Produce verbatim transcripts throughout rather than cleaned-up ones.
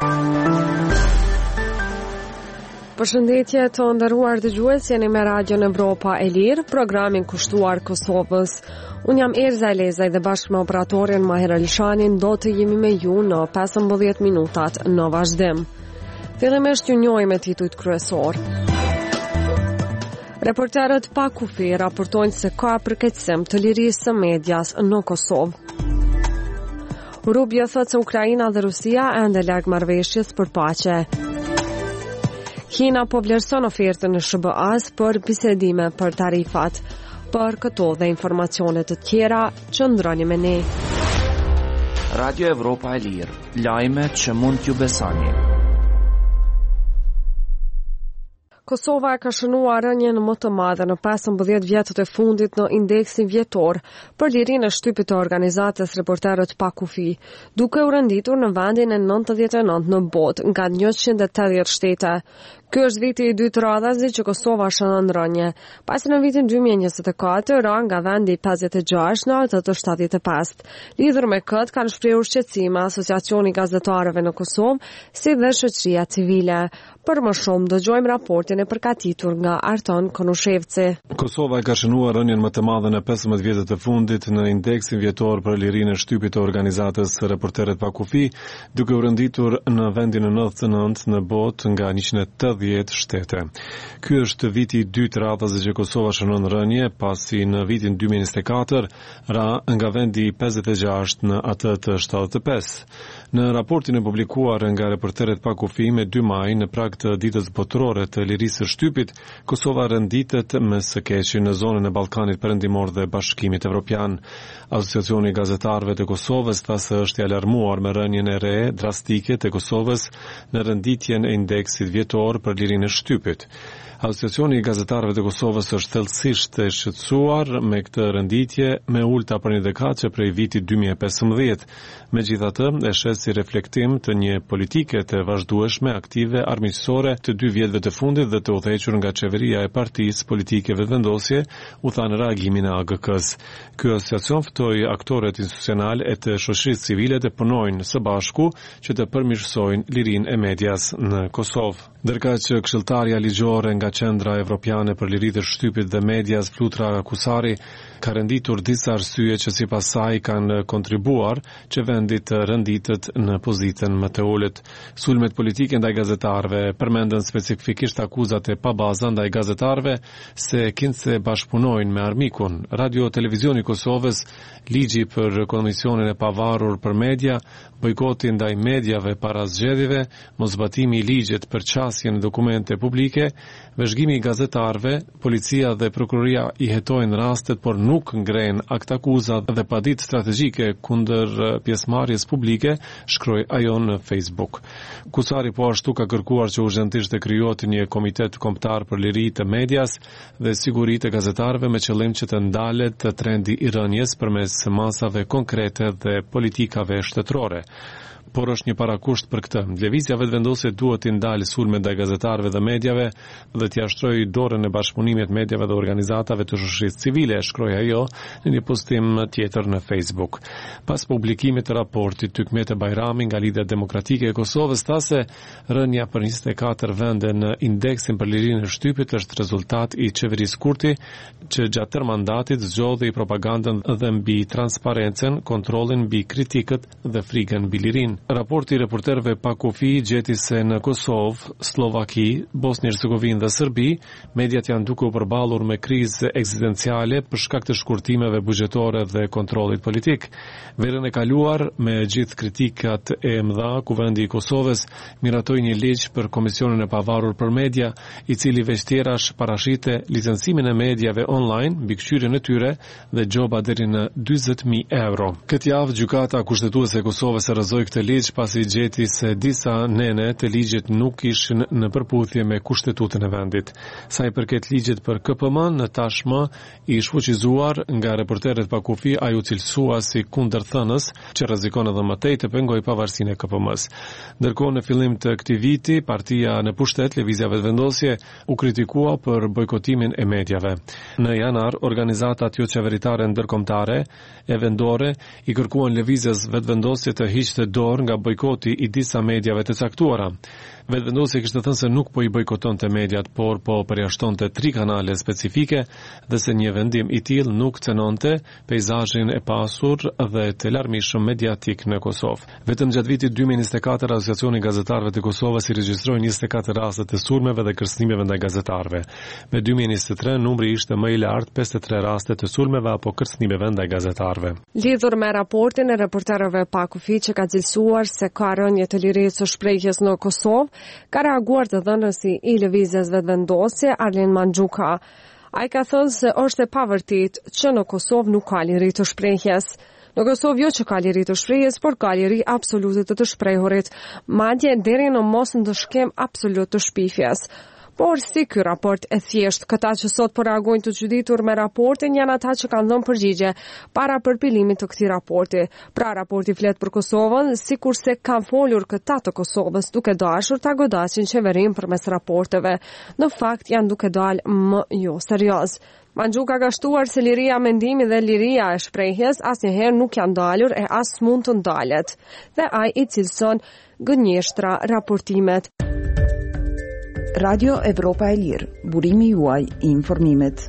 Përshëndetje të nderuar dëgjues, jeni me Radion Evropa e Lirë, programin kushtuar Kosovës. Unë jam Erza Elezaj dhe bashkë me operatorin Maher Alshanin do të jemi me ju në pesëmbëdhjetë minutat në vazhdim. Fillimisht ju njohim me titujt kryesor. Reporterët pa kufi raportojnë se ka përkeqësim të lirisë së medias në Kosovë. Rubio thotë se Ukraina dhe Rusia ende larg marrëveshjes për paqe. Kina po vlerëson ofertën e S B A-s për bisedime për tarifat. Për këto dhe informacione të tjera, qëndroni me ne. Radio Evropa e Lirë, lajme që mund t'ju besoni. Kosova ka shënuar rënien më të madhe në pesëmbëdhjetë vjetët e fundit në indeksin vjetor për lirinë e shtypit të organizatës Reporterët pa kufi, duke u renditur në vendin e nëntëdhjetë e nëntë në botë nga njëqind e tetëdhjetë shtete. Ky është viti i dytë radhazi që Kosova shënon rënje, pasi në vitin dy mijë e njëzet e katër ra nga vendi pesëdhjetë e gjashtë në atë të shtatëdhjetë e pesë. Lidhur me këtë kanë shprehur shqetësime Asociacioni i Gazetarëve në Kosovë, si dhe shoqëria civile. Për më shumë dëgjojmë raportin e përgatitur nga Arton Konushevci. Kosova ka shënuar rënien më të madhe në pesëmbëdhjetë vjetët e fundit në indeksin vjetor për lirinë e shtypit të organizatës Reporterët pa kufi, duke u renditur në vendin e nëntëdhjetë e nëntë në botë nga njëqind e tetëdhjetë shtete. Ky është viti i dytë radhazi që Kosova shënon rënje, pasi në vitin dy mijë e njëzet e katër ra nga vendi pesëdhjetë e gjashtë në atë të shtatëdhjetë e pesë. Në raportin e publikuar nga Reporterët pa kufi me dy maj në prag të ditës botërore të lirisë së shtypit, Kosova renditet me së keqi në zonën e Ballkanit Perëndimor dhe Bashkimit Evropian. Asociacioni i Gazetarëve të Kosovës tha se është i alarmuar me rënien e re drastike të Kosovës në renditjen e indeksit vjetor për lirinë e shtypit. Asociacioni i Gazetarëve të Kosovës është thellësisht e shqetësuar me këtë renditje me ulta për një dekadë prej vitit dy mijë e pesëmbëdhjetë. Megjithatë, e shes si reflektim të një politike të vazhdueshme aktive armiqësore të dy vjetëve të fundit dhe të udhëhequr nga qeveria e partisë politike vetëvendosje, u tha në reagimin e A G K-s. Ky asociacion ftoi aktorët institucional e të shoqërisë civile të punojnë së bashku që të përmirësojnë lirinë e medias në Kosovë. Ndërka që këshilltarja ligjore nga Qendra Evropiane për Liritë e Shtypit dhe Medias, Flutra Kusari, ka renditur disa arsye që sipas saj kanë kontribuar që vendi të renditet në pozitën më të ulët. Sulmet politike ndaj gazetarëve përmendën specifikisht akuzat e pabaza ndaj gazetarëve se kinse bashkëpunojnë me armikun. Radio Televizioni i Kosovës, ligji për Komisionin e Pavarur për Media, bojkoti ndaj mediave para zgjedhjeve, mosbatimi i ligjit për qasjen e dokumente publike, vëzhgimi i gazetarëve, policia dhe prokuroria i hetojnë rastet, por nuk ngren akt akuzat dhe padit strategjike kundër pjesëmarrjes publike, shkroi ajo në Facebook. Kusari po ashtu ka kërkuar që urgjentisht të krijohet një komitet kombëtar për liri të medias dhe siguri të gazetarëve me qëllim që të ndalet trendi i rënjes përmes masave konkrete dhe politikave shtetërore. Por është një parakusht për këtë. Lëvizja vetëvendosje duhet të ndalë sulmet ndaj gazetarëve dhe mediave dhe të jashtrojë dorën e bashkëpunimit mediave dhe organizatave të shoqërisë civile, shkroi ajo në një postim tjetër në Facebook. Pas publikimit të raportit, Tykmete Bajrami nga Lidhja Demokratike e Kosovës tha se rënja për njëzet e katër vende në indeksin për lirinë e shtypit është rezultat i qeverisë Kurti, që gjatë tërë mandatit zgjodhi propagandën dhe mbi transparencën, kontrollin mbi kritikët dhe frikën mbi lirinë. Raporti i Reporterëve pa kufi gjeti se në Kosovë, Slovaki, Bosnjë-Hercegovinë dhe Serbi, mediat janë duke u përballur me krizë ekzistenciale për shkak të shkurtimeve buxhetore dhe kontrollit politik. Verën e kaluar, me gjithë kritikat e mëdha, Kuvendi i Kosovës miratoi një ligj për Komisionin e Pavarur për Media, i cili veçtjerash parashite licencimin e mediave online, mbikëqyrjen e tyre dhe gjoba deri në dyzet mijë euro. Këtë javë gjykata kushtetuese e Kosovës e rrëzoi këtë ligj pasi gjeti se disa nene të ligjit nuk ishin në përputhje me kushtetutën e vendit. Sa i përket ligjit për K P M, në tashmë i shfuqizuar nga Reporterët pa kufi, ai u cilësua si kundërthënës që rrezikon edhe më tej të pengojë pavarësinë e K P M-s. Ndërkohë në fillim të këtij viti, partia në pushtet, Lëvizja Vetëvendosje, u kritikua për bojkotimin e mediave. Në janar, organizatat jo qeveritare ndërkombëtare e vendore i kërkuan Lëvizjes Vetëvendosje të hiqte dorë vjetor nga bojkoti i disa mediave të caktuara. Vetëvendosja kishte thënë se nuk po i bojkotonte mediat, por po përjashtonte tri kanale specifike dhe se një vendim i tillë nuk cënonte peizazhin e pasur dhe të larmishëm mediatik në Kosovë. Vetëm gjatë vitit dy mijë e njëzet e katër Asociacioni i Gazetarëve të Kosovës i regjistroi njëzet e katër raste të sulmeve dhe kërcënimeve ndaj gazetarëve. Me dy mijë e njëzet e tre numri ishte më i lartë, pesëdhjetë e tre raste të sulmeve apo kërcënimeve ndaj gazetarëve. Lidhur me raportin e reporterëve pa kufi që ka cilësuar se ka rënje të lirisë së shprehjes në Kosovë, ka reaguar të dhënësi i lëvizjes vetëvendosje Arlen Mandxuka. Ai ka thënë se është e pavërtetë që në Kosovë nuk ka liri të shprehjes. Në Kosovë jo që ka liri të shprehjes, por ka liri absolute të të shprehurit, madje deri në mos ndëshkem absolut të shpifjes. Por si ky raport e thjesht, këta që sot po reagojnë të çuditur me raportin janë ata që kanë dhënë përgjigje para përpilimit të këtij raporti. Pra raporti flet për Kosovën, sikurse kanë folur këta të Kosovës duke dashur ta godasin qeverinë përmes raporteve. Në fakt janë duke dalë më jo serioz. Mandxuka ka shtuar se liria mendimit dhe liria e shprehjes asnjëherë nuk janë dalur e as mund të ndalet. Dhe ai i cilëson gënjeshtra raportimet. Radio Evropa e Lirë, burimi juaj i informimit.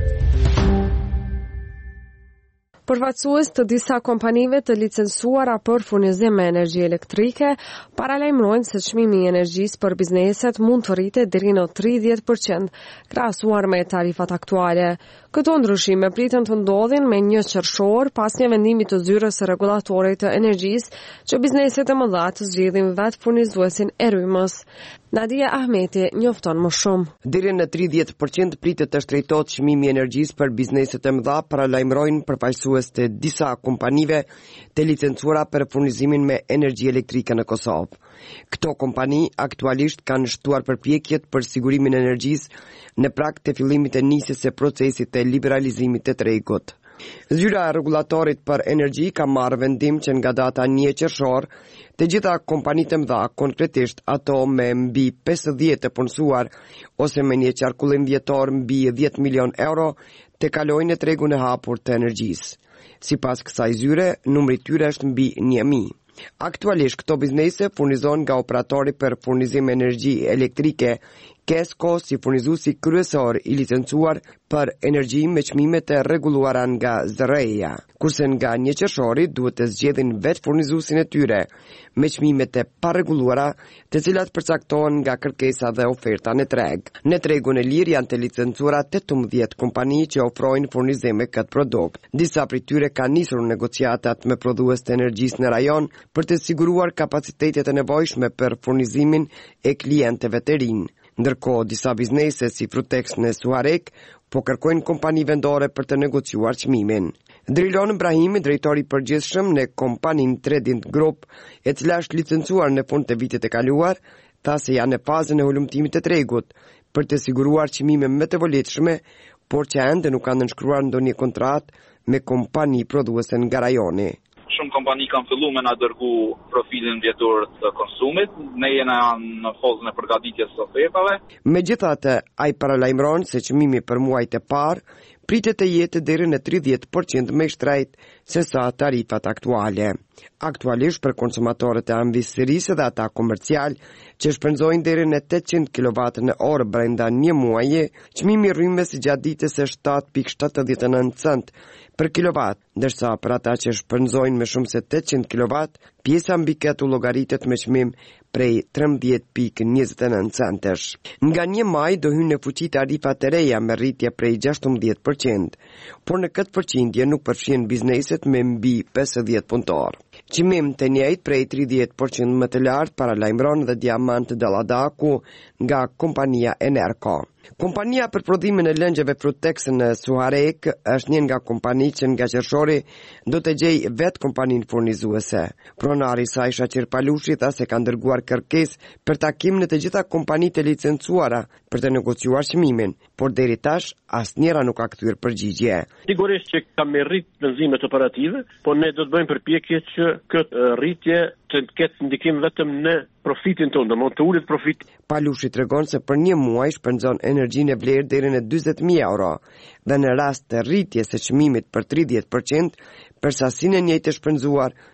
Përfaqësues të disa kompanive të licencuara për furnizim me energji elektrike paralajmërojnë se çmimi i energjisë për bizneset mund të rritet deri në tridhjetë përqind krahasuar me tarifat aktuale. Këto ndryshime priten të ndodhin me një qershor pas një vendimi të zyrës së rregullatorit të energjisë që bizneset e mëdha të zgjidhin vetë furnizuesin e rrymës. Nadia Ahmeti njofton më shumë. Deri në tridhjetë përqind pritet të shtrejtohet çmimi i energjisë për bizneset e mëdha, paralajmërojnë përfaqësues të disa kompanive të licencuara për furnizimin me energji elektrike në Kosovë. Këto kompani aktualisht kanë shtuar përpjekjet për sigurimin e energjisë në prag të fillimit të nisjes së procesit të liberalizimit të tregut. Zyra e rregullatorit për energji ka marrë vendim që nga data një qershor të gjitha kompanitë e mëdha, konkretisht ato me mbi pesëdhjetë të punësuar ose me një qarkullim vjetor mbi dhjetë milion euro, të kalojnë në tregun e hapur të energjisë. Sipas kësaj zyre, numri i tyre është mbi një mijë. Aktualisht këto biznese furnizon nga operatori për furnizim energji elektrike Kesko si furnizuesi kryesor i licencuar për energji me çmime të rregulluara nga Z R E-ja, kurse nga një qershori duhet të zgjedhin vetë furnizuesin e tyre me çmime të parregulluara, të cilat përcaktohen nga kërkesa dhe oferta në treg. Në tregun e lirë janë të licencuara tetëmbëdhjetë kompani që ofrojnë furnizim me këtë produkt. Disa prej tyre kanë nisur negociatat me prodhues të energjisë në rajon për të siguruar kapacitetet e nevojshme për furnizimin e klientëve të rinj. Ndërkohë, disa biznese si Frutex në Suarek po kërkojnë kompani vendore për të negociuar çmimin. Drilon Ibrahimi, drejtori i përgjithshëm në kompaninë Tredint Group, e cila është licencuar në fund të vitit të kaluar, tha se janë në fazën e hulumtimit të tregut për të siguruar çmime më të volitshme, por që ende nuk kanë nënshkruar ndonjë kontratë me kompani prodhuese nga rajoni. Shumë kompani kanë filluar me na dërgu profilin vjetor të konsumit, ne jena në fazën e përgatitjes së ofertave. Megjithatë, ai paralajmëron se çmimi për muajt e parë pritet të jetë deri në tridhjetë përqind më i shtrenjtë se sa tarifat aktuale. Aktualisht për konsumatorët e anëvitësisë dhe ata komercial që shpenzojnë deri në tetëqind kilowatt në orë brenda një muaji, çmimi i rrymës gjatë ditës është shtatë pikë shtatëdhjetë e nëntë cent për kilowatt, ndërsa për ata që shpenzojnë më shumë se tetëqind kilowatt, pjesa mbi këtë u llogaritet me çmim prej trembëdhjetë pikë njëzet e nëntë centësh. Nga një maj do hynë në fuqi tarifat e reja me rritje prej gjashtëmbëdhjetë përqind, por në këtë përqindje nuk përfshin bizneset me mbi pesëdhjetë punëtor. Çmim të njëjtë prej tridhjetë përqind më të lartë paralajmëron dhe Diamant Dalladaku nga kompania Enerco. Kompania për prodhimin e lëngjeve Frutex në Suarek është një nga kompanitë që nga qershori do të gjejë vetë kompaninë furnizuese. Pronari i saj Shaqir Palushi tha se ka dërguar kërkesë për takim në të gjitha kompanitë e licencuara për të negociuar çmimin, por deri tash asnjëra nuk ka kthyer përgjigje. Sigurisht që ka me rrit vendimet operative, por ne do të bëjmë përpjekje që këtë rritje të ketë ndikim vetëm në profitin tonë, do mund të ulet profit. Palushi tregon se për një muaj shpenzon energjinë e vlerë deri në dyzet mijë euro dhe në rast të rritjes së çmimit për tridhjetë përqind, për sasinë e njëjtë të shpenzuar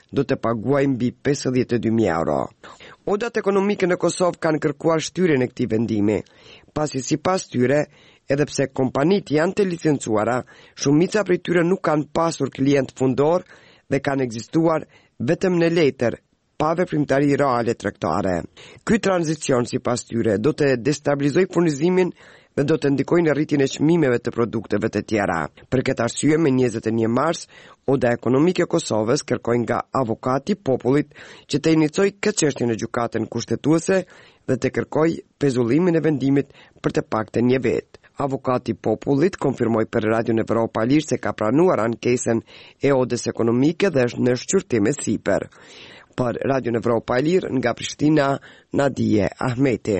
do të paguajë mbi pesëdhjetë e dy mijë euro. Odat ekonomike në Kosovë kanë kërkuar shtyrjen e këtij vendimi, pasi sipas tyre, edhe pse kompanitë janë të licencuara, shumica prej tyre nuk kanë pasur klient fundor dhe kanë ekzistuar vetëm në letër, pa veprimtari reale tregtare. Ky tranzicion sipas tyre do të destabilizojë furnizimin dhe do të ndikojë në rritjen e çmimeve të produkteve të tjera. Për këtë arsye, me njëzet e një mars, Oda Ekonomike e Kosovës kërkoi nga avokati i popullit që të inicojë këtë çështje në gjykatën kushtetuese dhe të kërkojë pezullimin e vendimit për të paktën një vit. Avokati i popullit konfirmoi për Radion Evropa Lirë se ka pranuar ankesën e Odës Ekonomike dhe është në shqyrtim e sipër. Për Radion Evropa Lirë nga Prishtina, Nadije Ahmeti.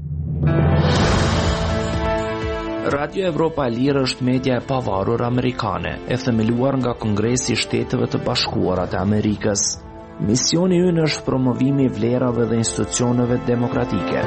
Radio Evropa e Lirë është media e pavarur amerikane, e themeluar nga Kongresi i Shteteve të Bashkuara të Amerikës. Misioni ynë është promovimi i vlerave dhe institucioneve demokratike.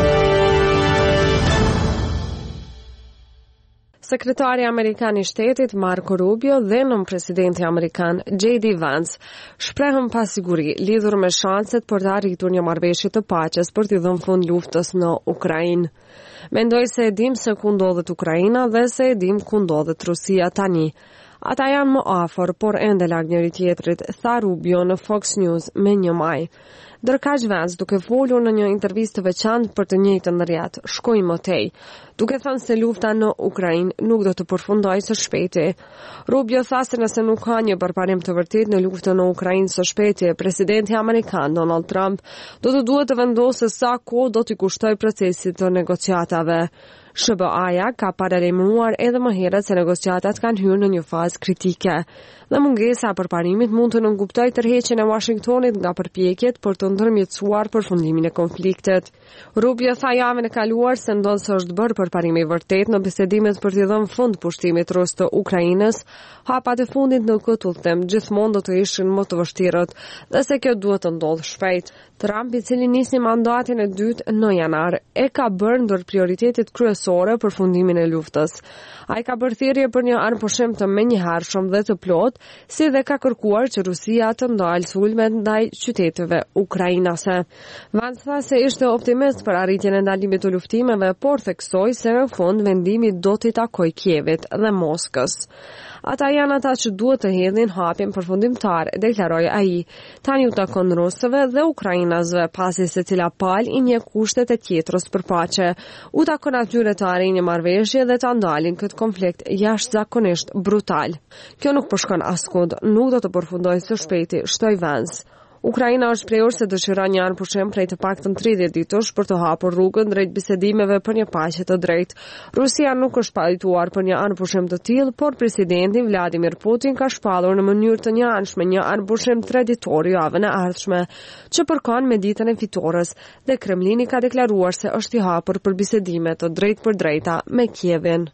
Sekretari Amerikan i Shtetit Marco Rubio dhe nën presidenti amerikan J D Vance shprehën pasiguri lidhur me shanset për të arritur një marrëveshje të paqes për t'i dhënë fund luftës në Ukrainë. Mendoj se e dim se ku ndodhet Ukraina dhe se e dim ku ndodhet Rusia tani. Ata janë më afër, por ende larg njëri tjetrit, tha Rubio në Fox News me një maj. Ndërkaq Vance, duke folur në një intervistë të veçantë për të njëjtën rrjet, shkoi më tej, duke thënë se lufta në Ukrainë nuk do të përfundojë së shpejti. Rubio tha se nëse nuk ka një bërparim të vërtetë në luftën në Ukrainë së shpejti, presidenti amerikan Donald Trump do të duhet të vendosë sa kohë do t'i kushtojë procesit të negociatave. S B A-ja ka paralajmëruar edhe më herët se negociatat kanë hyrë në një fazë kritike dhe mungesa e përparimit mund të nënkuptojë tërheqjen e Washingtonit nga përpjekjet për të ndërmjetësuar përfundimin e konfliktit. Rubio tha javën e kaluar se ndodh se është bërë përparimi i vërtet në bisedimet për t'i dhënë fund pushtimit rus të Ukrainës. Hapat e fundit në këtë udhtim gjithmonë do të ishin më të vështirët dhe se kjo duhet të ndodhë shpejt. Trump, i cili nisi mandatin e dytë në janar, e ka bërë ndër prioritetet kryesore për fundimin e luftës. Ai ka bërë thirrje për një armëpushim të menjëhershëm dhe të plot, si dhe ka kërkuar që Rusia të ndalë sulmet ndaj qyteteve ukrainase. Vance tha se ishte optimist për arritjen e ndalimit të luftimeve, por theksoi se në fund vendimi do t'i takojë Kievit dhe Moskës. Ata janë ata që duhet të hedhin hapjen përfundimtar, deklaroi ai. Tani u takon rusëve dhe ukrainasve, pasi secila palë i njeh kushtet e tjetrës për paqe. U takon atyre të arrijnë një marrëveshje dhe ta ndalin këtë konflikt jashtëzakonisht brutal. Kjo nuk po shkon askund, nuk do të përfundojë së shpejti, shtoi Vance. Ukraina është prehur se dëshiron një armëpushim prej të paktën tridhjetë ditësh për të hapur rrugën drejt bisedimeve për një paqe të drejtë. Rusia nuk është pajtuar për një armëpushim të tillë, por presidenti Vladimir Putin ka shpallur në mënyrë të njëanshme një armëpushim traditor javën e ardhshme, që përkon me ditën e fitores, dhe Kremlini ka deklaruar se është i hapur për bisedime të drejtë për drejta me Kievin.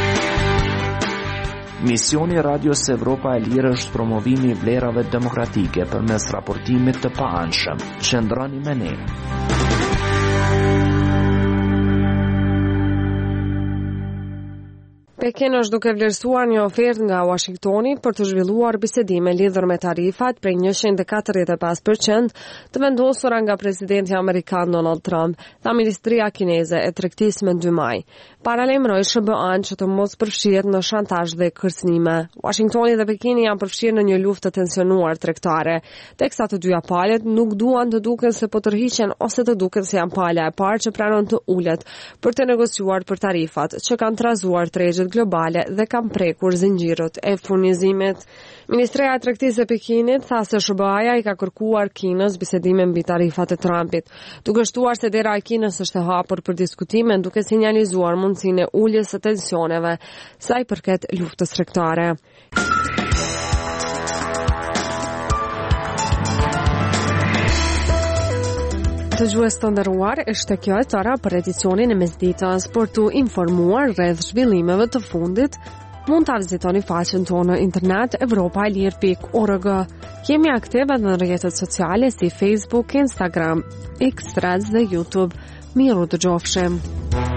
Misioni Radios Evropa e Lirë është promovimi i vlerave demokratike përmes raportimit të paanshëm. Qëndroni me ne. Pekin është duke vlerësuar një ofertë nga Washingtoni për të zhvilluar bisedime lidhur me tarifat prej njëqind e katërdhjetë e pesë përqind të vendosura nga presidenti amerikan Donald Trump, tha Ministria Kineze e Tregtisë më dy maj. Paralajmëroi S B A-n që të mos përfshihet në shantazh dhe kërcënime. Washingtoni dhe Pekini janë përfshirë në një luftë të tensionuar tregtare, teksa të dyja palët nuk duan të duken se po tërhiqen ose të duken se janë pala e parë që pranon të ulet për të negociuar për tarifat që kanë trazuar tregjet globale dhe kanë prekur zinxhirët e furnizimit. Ministreja e Tregtisë e Pekinit tha se S B A-ja i ka kërkuar Kinës bisedime mbi tarifat e Trumpit, duke shtuar se dera e Kinës është e hapur për diskutime, duke sinjalizuar mundësinë e uljes së tensioneve sa i përket luftës tregtare. Të gjues të nderuar, është kjo e tëra për edicionin e mesditës. Për të informuar rreth zhvillimeve të fundit, mund të vizitoni faqen tonë në internet evropa e lirë pikë org. Kemi aktive në rrjetet sociale si Facebook, Instagram, X, Threads dhe YouTube. Miru të gjofshim.